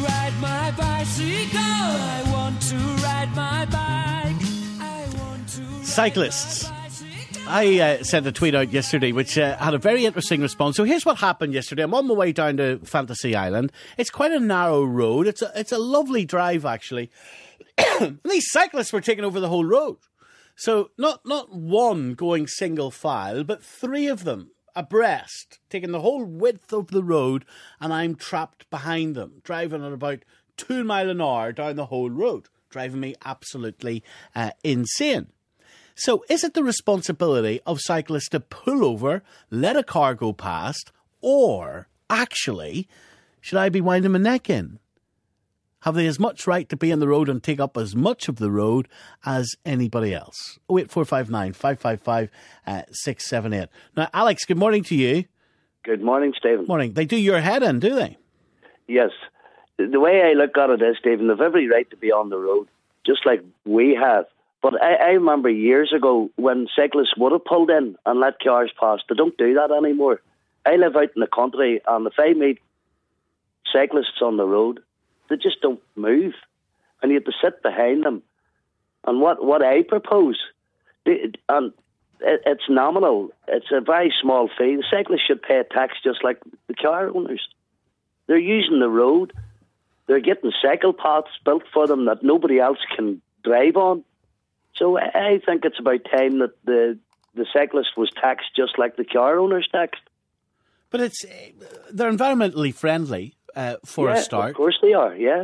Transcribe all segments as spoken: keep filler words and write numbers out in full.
ride my bicycle. I want to ride my bike. I want to ride Cyclists. I uh, sent a tweet out yesterday which uh, had a very interesting response. So here's what happened yesterday. I'm on my way down to Fantasy Island. It's quite a narrow road. It's a, it's a lovely drive, actually. These cyclists were taking over the whole road. So not, not one going single file, but three of them abreast, taking the whole width of the road, and I'm trapped behind them, driving at about two mile an hour down the whole road, driving me absolutely uh, insane. So is it the responsibility of cyclists to pull over, let a car go past, or actually, should I be winding my neck in? Have they as much right to be on the road and take up as much of the road as anybody else? oh eight four five nine, five five five, six seven eight. Now, Alex, good morning to you. Good morning, Stephen. Morning. They do your head in, do they? Yes. The way I look at it is, Stephen, they've every right to be on the road, just like we have. But I, I remember years ago when cyclists would have pulled in and let cars pass. They don't do that anymore. I live out in the country, and if I meet cyclists on the road, they just don't move. And you have to sit behind them. And what, what I propose, and it, it's nominal, it's a very small fee. The cyclists should pay a tax just like the car owners. They're using the road. They're getting cycle paths built for them that nobody else can drive on. So I think it's about time that the the cyclist was taxed just like the car owners taxed. But it's they're environmentally friendly uh, for yeah, a start. Of course they are, yeah.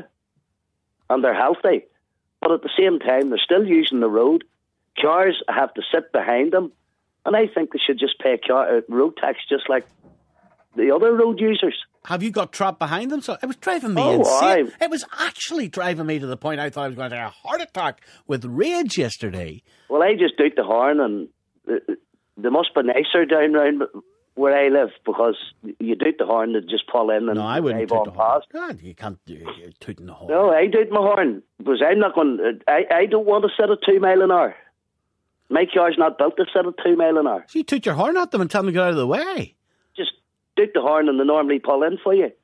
And they're healthy. But at the same time, they're still using the road. Cars have to sit behind them. And I think they should just pay a car, uh, road tax just like the other road users. Have you got trapped behind them? So it was driving me oh, insane. I... It was actually driving me to the point I thought I was going to have a heart attack with rage yesterday. Well, I just doot the horn, and they must be nicer down round where I live, because you doot the horn to just pull in and no, I wouldn't drive toot on the horn. past. God, you can't do you're tooting the horn. No, I doot my horn because I'm not going. I I don't want to sit at two mile an hour. My car's not built to sit at two mile an hour. So you toot your horn at them and tell them to get out of the way. Just doot the horn, and they normally pull in for you.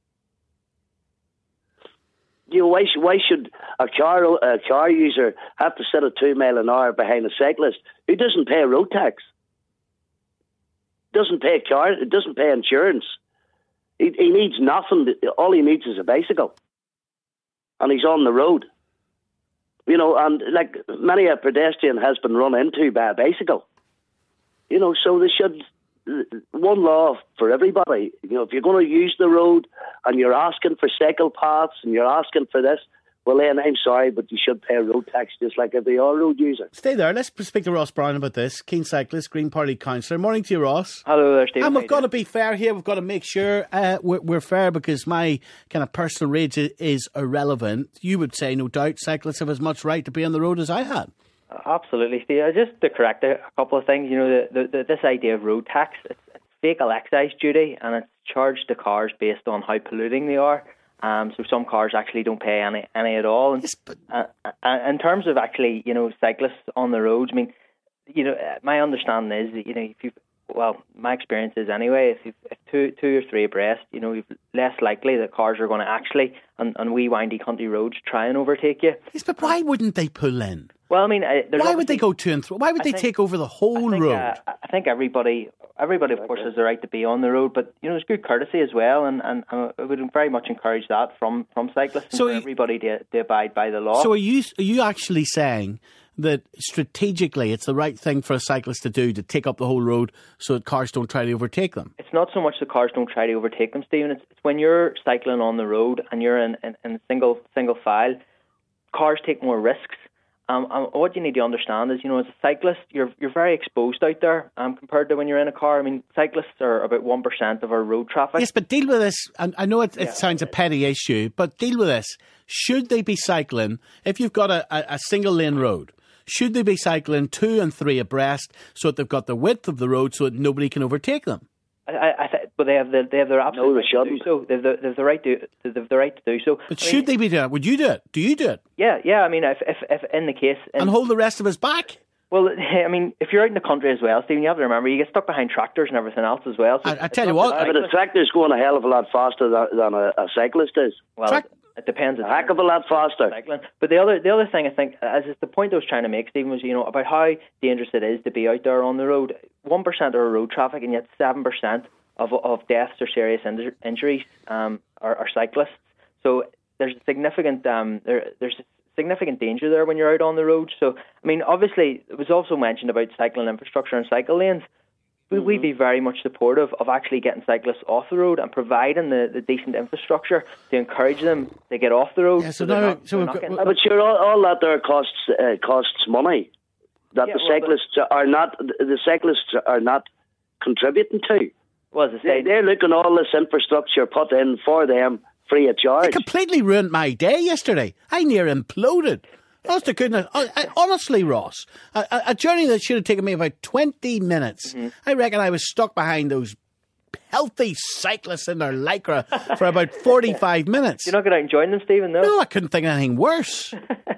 You know, why, why should a car a car user have to sit at two mile an hour behind a cyclist who doesn't pay a road tax, doesn't pay a car, doesn't pay insurance? He, he needs nothing. All he needs is a bicycle, and he's on the road. You know, and like many a pedestrian has been run into by a bicycle. You know, so they should. One law for everybody. You know, if you're going to use the road and you're asking for cycle paths and you're asking for this, well then I'm sorry, but you should pay a road tax just like every other road user. Stay there. Let's speak to Ross Brown about this. Keen cyclist, Green Party councillor. Morning to you, Ross. Hello there, Stephen. And we've got to be fair here. We've got to make sure uh, we're, we're fair, because my kind of personal rage is irrelevant. You would say, no doubt, cyclists have as much right to be on the road as I had. Absolutely, Steve. Just to correct a couple of things, you know, the, the, the, this idea of road tax, it's, it's vehicle excise duty, and it's charged to cars based on how polluting they are. Um, so some cars actually don't pay any any at all. And, yes, but... uh, uh, in terms of actually, you know, cyclists on the roads, I mean, you know, my understanding is that, you know, if you well, my experience is anyway, if you've if two two or three abreast, you know, you've less likely that cars are going to actually on, on wee windy country roads try and overtake you. Yes, but why wouldn't they pull in? Well, I mean, uh, why would they go two and three? Why would I they think, take over the whole I think, road? Uh, I think everybody, everybody, of course, has the right to be on the road, but you know, there's good courtesy as well, and, and uh, I would very much encourage that from, from cyclists, so and for everybody to, to abide by the law. So, are you are you actually saying that strategically it's the right thing for a cyclist to do to take up the whole road so that cars don't try to overtake them? It's not so much the cars don't try to overtake them, Stephen. It's, it's when you're cycling on the road and you're in, in, in single single file, cars take more risks. Um, um, what you need to understand is, you know, as a cyclist, you're you're very exposed out there um, compared to when you're in a car. I mean, cyclists are about one percent of our road traffic. Yes, but deal with this. And I know it, it yeah. sounds a petty issue, but deal with this. Should they be cycling, if you've got a, a, a single lane road, should they be cycling two and three abreast so that they've got the width of the road so that nobody can overtake them? I, I th- but they have the they have their absolute no, right to do so. They have the, they have the right to they have the right to do so. But I should mean, they be doing it? Would you do it? Do you do it? Yeah, yeah. I mean, if if, if in the case in, and hold the rest of us back. Well, I mean, if you're out in the country as well, Stephen, you have to remember you get stuck behind tractors and everything else as well. So I, I tell you what, uh, but a tractor's going a hell of a lot faster than, than a, a cyclist is. Well, Trac- It depends. A heck of a lot faster. Cycling. But the other the other thing I think, as is the point I was trying to make, Stephen, was, you know, about how dangerous it is to be out there on the road. One percent are road traffic, and yet seven percent of of deaths or serious inju- injuries um, are, are cyclists. So there's a significant um, there there's a significant danger there when you're out on the road. So I mean, obviously, it was also mentioned about cycling infrastructure and cycle lanes. Mm-hmm. We'd be very much supportive of actually getting cyclists off the road and providing the, the decent infrastructure to encourage them to get off the road. Yeah, so so now, not, so not getting... But sure, all, all that there costs uh, costs money that yeah, the well, cyclists but... are not the cyclists are not contributing to. Well, as I say, they're looking all this infrastructure put in for them free of charge. It completely ruined my day yesterday. I near imploded. Honest to goodness, I, I, honestly, Ross, a, a journey that should have taken me about twenty minutes, mm-hmm. I reckon I was stuck behind those healthy cyclists in their lycra for about forty-five minutes. You're not going out and join them, Stephen, no? No, I couldn't think of anything worse.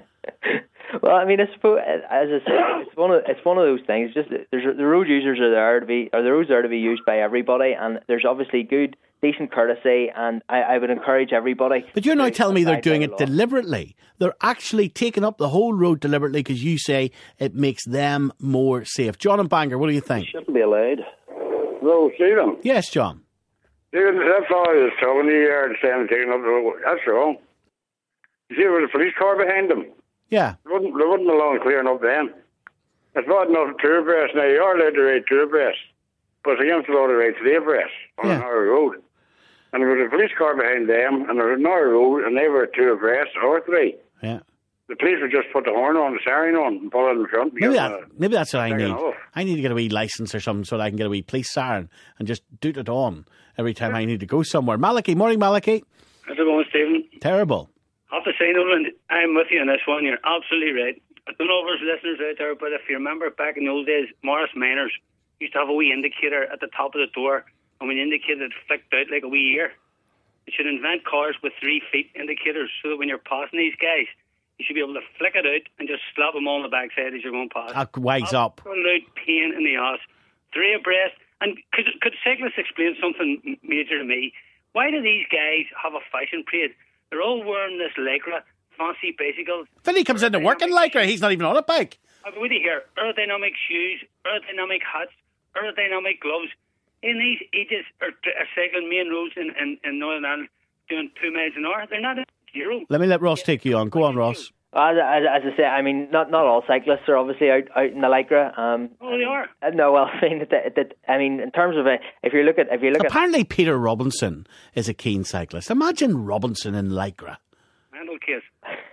Well, I mean, I suppose, as I said, it's one of it's one of those things. Just there's the road users are there to be, or the roads are to be used by everybody, and there's obviously good, decent courtesy, and I, I would encourage everybody. But you're now telling me they're doing it deliberately. They're actually taking up the whole road deliberately because you say it makes them more safe. John and Bangor, what do you think? Shouldn't be allowed. No, Stephen. Yes, John. Stephen, that's all I was telling you here, saying taking up the road. That's wrong. You see, there was a police car behind them. Yeah. They wouldn't, they wouldn't allow clearing up then. It's not enough two abreast. Now, you are allowed to ride two abreast, but it's against the law to ride three abreast on yeah. an hour road. And there was a police car behind them, and there was another road, and they were two abreast or three. Yeah. The police would just put the horn on, the siren on, and pull it in front. Maybe, that, maybe that's what I need. Off. I need to get a wee licence or something so that I can get a wee police siren and just doot it on every time yeah. I need to go somewhere. Malachi, morning, Malachi. How's it going, Stephen? Terrible. I have to say, Nolan, I'm with you on this one. You're absolutely right. I don't know if there's listeners out there, but if you remember back in the old days, Morris Miners used to have a wee indicator at the top of the door, and when the indicator flicked out like a wee ear. They should invent cars with three feet indicators so that when you're passing these guys, you should be able to flick it out and just slap them on the backside as you're going past. Uh, wise up. Absolute pain in the ass. Three abreast. And could, could cyclists explain something major to me? Why do these guys have a fashion parade? They're all wearing this Lycra, fancy bicycles. Then he comes into work in Lycra. He's not even on a bike. I've already hear aerodynamic shoes, aerodynamic hats, aerodynamic gloves. In these ages are, are cycling main roads in, in, in Northern Ireland doing two miles an hour. They're not a zero. Let me let Ross take you on. Go on, Ross. As, as, as I say, I mean, not not all cyclists are obviously out, out in the Lycra. Um, oh, they are. Uh, no, well, I mean, that, that, I mean, in terms of a, if you look at, if you look apparently at, Peter Robinson is a keen cyclist. Imagine Robinson in Lycra. Mental case.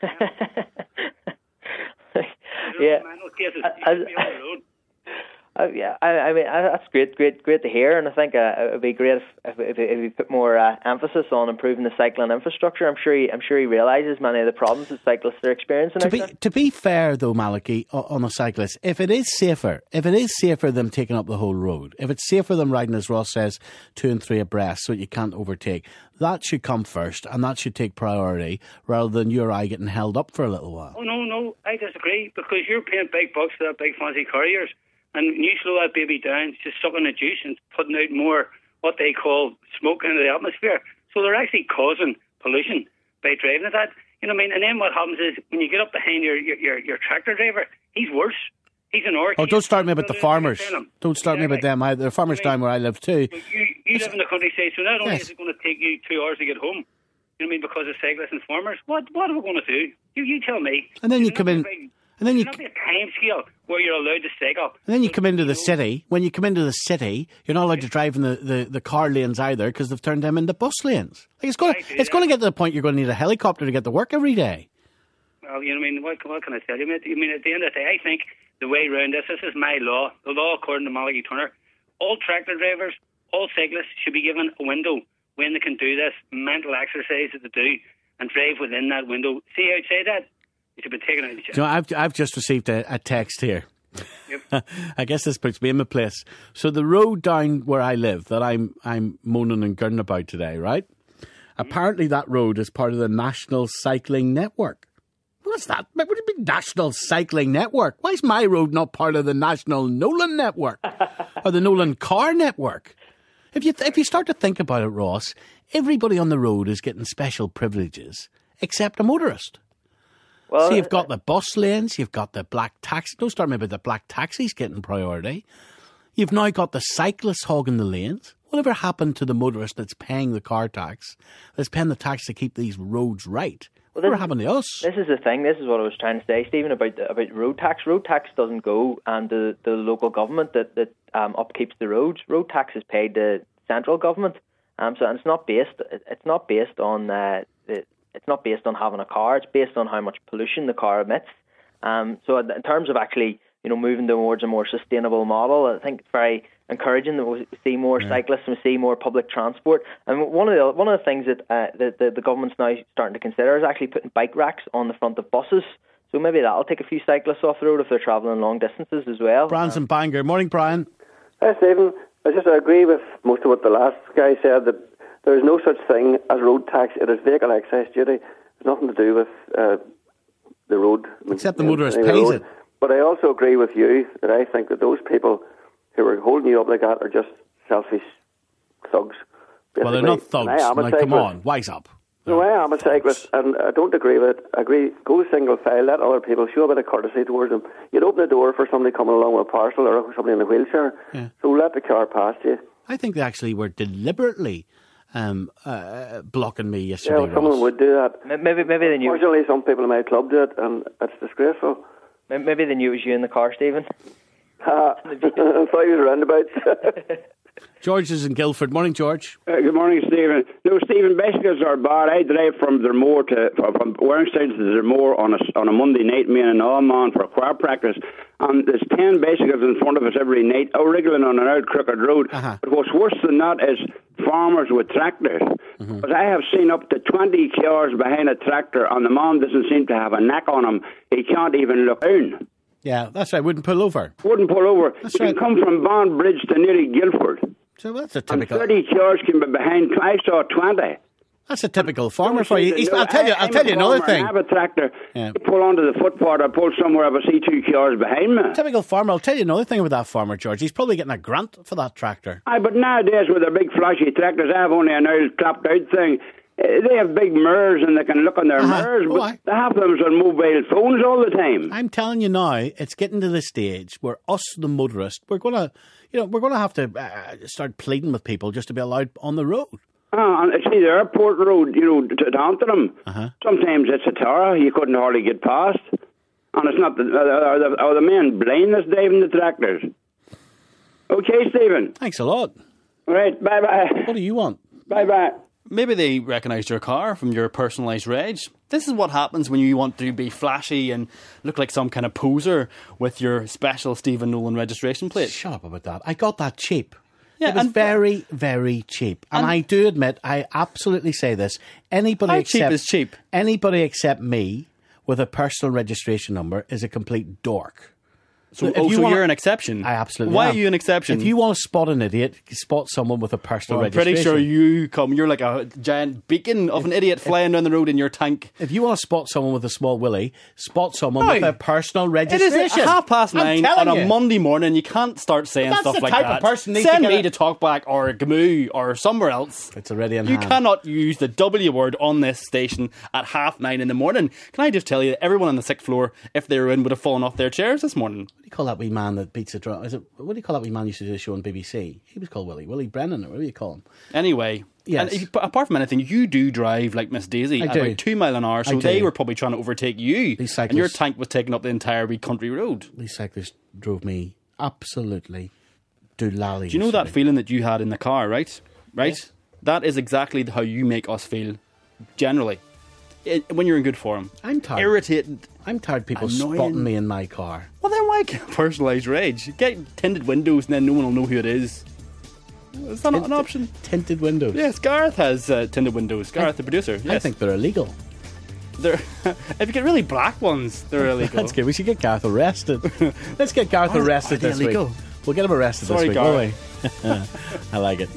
Yeah. Mental cases. As, Uh, yeah, I, I mean uh, that's great, great, great to hear, and I think uh, it would be great if if, if, if we put more uh, emphasis on improving the cycling infrastructure. I'm sure he, I'm sure he realises many of the problems that cyclists are experiencing. To be to be fair, though, Malachi, on a cyclist, if it is safer, if it is safer than taking up the whole road, if it's safer than riding, as Ross says, two and three abreast, so you can't overtake, that should come first, and that should take priority rather than you or I getting held up for a little while. Oh no, no, I disagree, because you're paying big bucks for that big fancy car of yours. And when you slow that baby down, it's just sucking the juice and putting out more what they call smoke into the atmosphere. So they're actually causing pollution by driving at that. You know what I mean? And then what happens is when you get up behind your your, your tractor driver, he's worse. He's an orc. Oh, don't start me about the farmers. Don't start exactly. me about them. I, there are farmers I mean, down where I live too. You, you live in the countryside, so not only yes. is it going to take you two hours to get home, you know what I mean, because of cyclists and farmers, what what are we going to do? You you tell me. And then you come in... Big, And then you not be a time scale where you're allowed to cycle. And then you come into the city. When you come into the city, you're not allowed to drive in the, the, the car lanes either because they've turned them into bus lanes. Like it's going to, it's going to get to the point you're going to need a helicopter to get to work every day. Well, you know what I mean? What, what can I tell you, mate? I mean, at the end of the day, I think the way around this, this is my law, the law according to Malachi Turner. All tractor drivers, all cyclists should be given a window when they can do this mental exercise that they do and drive within that window. See outside that? You should be taken out of the you know, I've, I've just received a, a text here. Yep. I guess this puts me in my place. So the road down where I live that I'm I'm moaning and gurning about today, right? Mm-hmm. Apparently that road is part of the National Cycling Network. What's that? What do you mean National Cycling Network? Why is my road not part of the National Nolan Network or the Nolan Car Network? If you th- if you start to think about it, Ross, everybody on the road is getting special privileges. except a motorist. Well, so you've got the bus lanes, you've got the black taxi. Don't start me about the black taxis getting priority. You've now got the cyclists hogging the lanes. Whatever happened to the motorist that's paying the car tax, that's paying the tax to keep these roads right? Well, Whatever this, happened to us? This is the thing. This is what I was trying to say, Stephen, about the, about road tax. Road tax doesn't go um, to the local government that that um, upkeeps the roads. Road tax is paid to central government. Um, so and it's not based. It's not based on. Uh, the, it's not based on having a car. It's based on how much pollution the car emits. Um, so in terms of actually, you know, moving towards a more sustainable model, I think it's very encouraging that we see more yeah. cyclists and we see more public transport. And one of the one of the things that uh, the, the the government's now starting to consider is actually putting bike racks on the front of buses. So maybe that'll take a few cyclists off the road if they're travelling long distances as well. Brian's in Bangor. Morning, Brian. Hi, Stephen. I just agree with most of what the last guy said, that there is no such thing as road tax. It is vehicle excise duty. It's nothing to do with uh, the road. Except the motorist pays road. it. But I also agree with you that I think that those people who are holding you up like that are just selfish thugs. Basically. Well, they're not thugs. Now, like, come on, wise up. No, I am a cyclist, and I don't agree with it. I agree, go single file, let other people show a bit of courtesy towards them. You'd open the door for somebody coming along with a parcel or somebody in a wheelchair, yeah. so let the car past you. I think they actually were deliberately um, uh, blocking me yesterday. Yeah, someone would do that. Maybe, maybe they knew. Unfortunately, some people in my club do it, and it's disgraceful. Maybe they knew it was you in the car, Stephen. I thought you were roundabouts. George is in Guildford. Morning, George. Uh, good morning, Stephen. No, Stephen, bicycles are bad. I drive from Dermore to from Warringstown to Dermore on a on a Monday night, me and an all-man for choir practice, and there's ten bicycles in front of us every night, out wriggling on an old crooked road. Uh-huh. But what's worse than that is farmers with tractors. Mm-hmm. But I have seen up to twenty cars behind a tractor, and the man doesn't seem to have a neck on him. He can't even look down. Yeah, that's right. Wouldn't pull over. Wouldn't pull over. That's you right. can come from Bond Bridge to nearly Guildford. So that's a typical. And thirty cars came behind. I saw twenty. That's a typical farmer for you. He's, I'll tell you. I'll I'm tell you another farmer, thing. I have a tractor. Yeah. You pull onto the footpath. I pull somewhere. I see two cars behind me. Typical farmer. I'll tell you another thing about that farmer, George. He's probably getting a grant for that tractor. Aye, but nowadays with their big flashy tractors, I have only an old clapped out thing. They have big mirrors and they can look on their uh-huh. mirrors, but oh, I... half of them on mobile phones all the time. I'm telling you now, it's getting to the stage where us, the motorists, we're gonna, you know, we're gonna have to uh, start pleading with people just to be allowed on the road. Ah, and see the airport road, you know, to, to Antrim. Uh-huh. Sometimes it's a tower you couldn't hardly get past, and it's not the are the, are the men blind that's driving the tractors. Okay, Stephen. Thanks a lot. Right, bye bye. What do you want? Bye bye. Maybe they recognised your car from your personalised reg. This is what happens when you want to be flashy and look like some kind of poser with your special Stephen Nolan registration plate. Shut up about that. I got that cheap. Yeah, it was and very, very cheap. And, and I do admit, I absolutely say this. Anybody how except, cheap is cheap? Anybody except me with a personal registration number is a complete dork. So, if oh, you so wanna, you're an exception? I absolutely Why am. are you an exception? If you want to spot an idiot, spot someone with a personal well, I'm registration. pretty sure you come, you're like a giant beacon of if, an idiot if, flying down the road in your tank. If you want to spot someone with a small willy, spot someone no. with a personal registration. It is at half past nine on a you. Monday morning. You can't start saying That's stuff the like type that. Of person Send to me a... to Talkback or Gamoo or somewhere else. It's already in You hand. cannot use the W word on this station at half nine in the morning. Can I just tell you that everyone on the sixth floor, if they were in, would have fallen off their chairs this morning. What do you call that wee man that beats a drum? Is it, what do you call that wee man used to do a show on B B C? He was called Willie. Willie Brennan, or what do you call him? Anyway, yes. And if you, apart from anything, you do drive like Miss Daisy I at do. about two mile an hour, so they were probably trying to overtake you. These cyclists, and your tank was taking up the entire wee country road. These cyclists drove me absolutely doolally. Do you know yesterday. that feeling that you had in the car, right? Right? Yeah. That is exactly how you make us feel, generally. It, when you're in good form. I'm tired. Irritated. I'm tired of people Annoying. spotting me in my car. Well, then why get personalised rage? Get tinted windows and then no one will know who it is. Is that not an option? Tinted windows. Yes, Gareth has uh, tinted windows. Gareth, I, the producer. Yes. I think they're illegal. They're, if you get really black ones, they're illegal. That's good. We should get Gareth arrested. Let's get Gareth are, arrested are this illegal? week. We'll get him arrested Sorry, this week, won't we? I like it.